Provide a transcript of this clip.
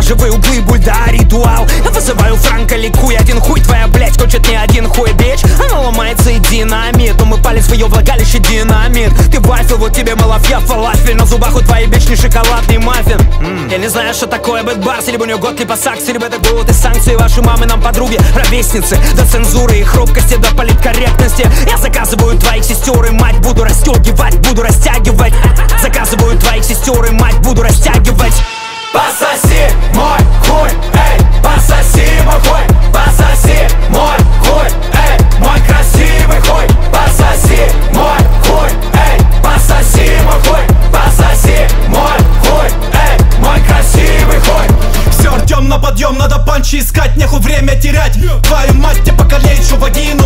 оранжевые углы, бульда, ритуал. Я вызываю Франка, ликуй, один хуй твоя, блять, хочет не один хуй, бич. Она ломается и динамит, но мы палец в ее влагалище динамит. Ты вафел, вот тебе малафья, фалафель. На зубах у твоей бични шоколадный маффин. Я не знаю, что такое бэтбарс, либо у нее год типа сакции, либо это голод и санкции. Ваши мамы нам подруги, ровесницы. До цензуры и хрупкости, до политкорректности. Я заказываю твоих сестер и мать, буду расстегивать, буду растягивать. Заказываю твоих сестер и мать, буду растягивать. Пососи мой хуй, эй, пососи мой хуй, пососи мой хуй, эй, мой красивый хуй, пососи мой хуй, эй, пососи мой хуй, пососи мой хуй, эй, мой красивый хуй. Все, Артем, на подъем, надо панчи искать, нехуй время терять. Твою мать, тебе покалеет, что вагина